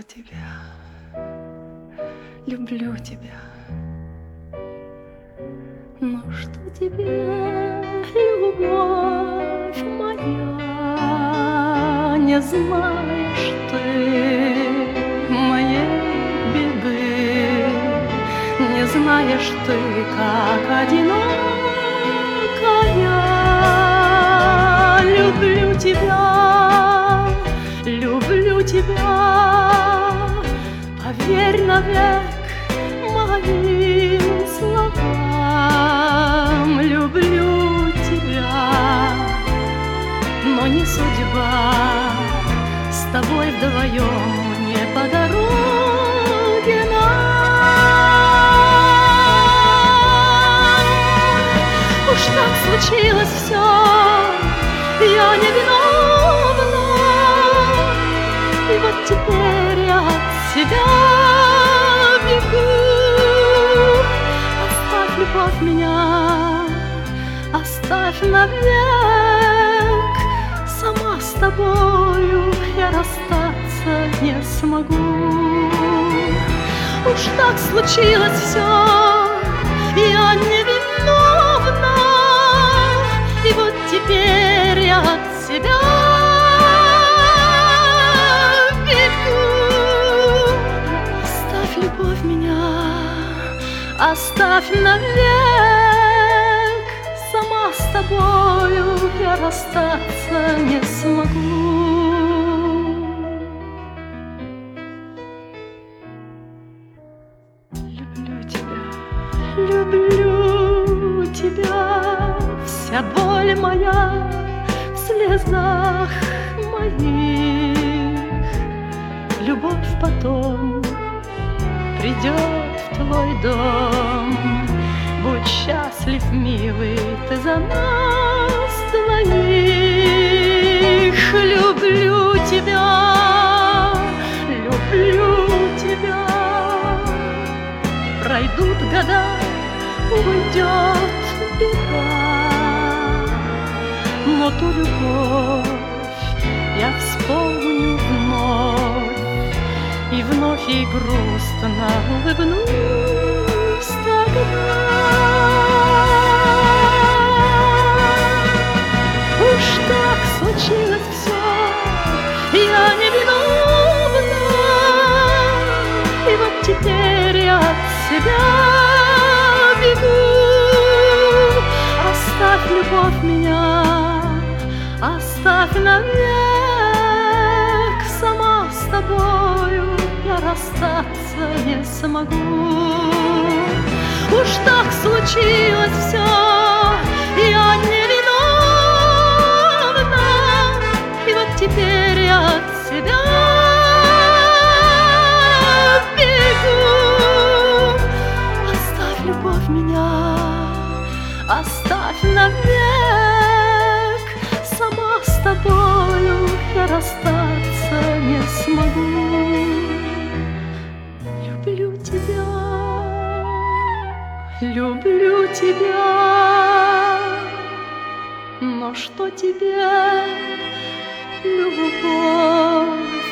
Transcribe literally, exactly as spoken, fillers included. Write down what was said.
тебя, люблю тебя. Но что тебе, любовь моя, не знаешь ты моей беды, не знаешь ты, как одинокая. Люблю тебя, люблю тебя, поверь навек моим словам. Люблю тебя, но не судьба с тобой вдвоем не по дороге нам. Уж так случилось все, я не виновна, и вот теперь я от себя бегу. Оставь, любовь, меня, оставь навек. Сама с тобою я расстаться не смогу. Уж так случилось все, я не виновна, и вот теперь я от себя бегу. Оставь, любовь, меня, оставь навек. Сама с тобою я расстаться не смогу. Люблю тебя, люблю тебя, вся боль моя в слезах моих. Любовь потом придет в твой дом. Будь счастлив, милый, ты за нас двоих. Люблю тебя, люблю тебя. Пройдут года, уйдет беда, но ту любовь я вспомню вновь, и вновь ей грустно улыбнусь тогда. Уж так случилось все, я не виновна, и вот теперь я от себя бегу. Оставь, любовь, меня, оставь навек. Сама с тобою я расстаться не смогу. Уж так случилось все, я не виновна, и вот теперь я от себя бегу. Оставь, любовь, меня, оставь навек. Сама с тобою я расстаться не смогу. Люблю тебя, люблю тебя, но что тебе, любовь